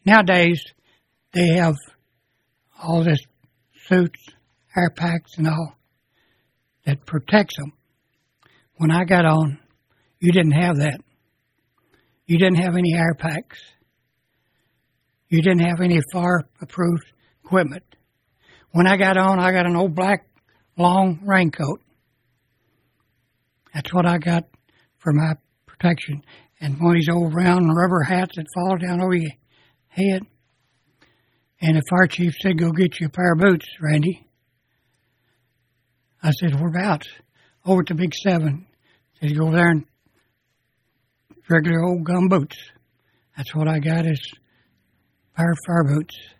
Nowadays, they have all this suits, air packs, and all that protects them. When I got on, you didn't have that. You didn't have any air packs. You didn't have any fire-approved equipment. When I got on, I got an old black long raincoat. That's what I got for my protection. And one of these old round rubber hats that fall down over your head. And the fire chief said, go get you a pair of boots, Randy. I said, whereabouts? Over at the Big 7. He said, go over there and regular old gum boots. That's what I got is a pair of fire boots.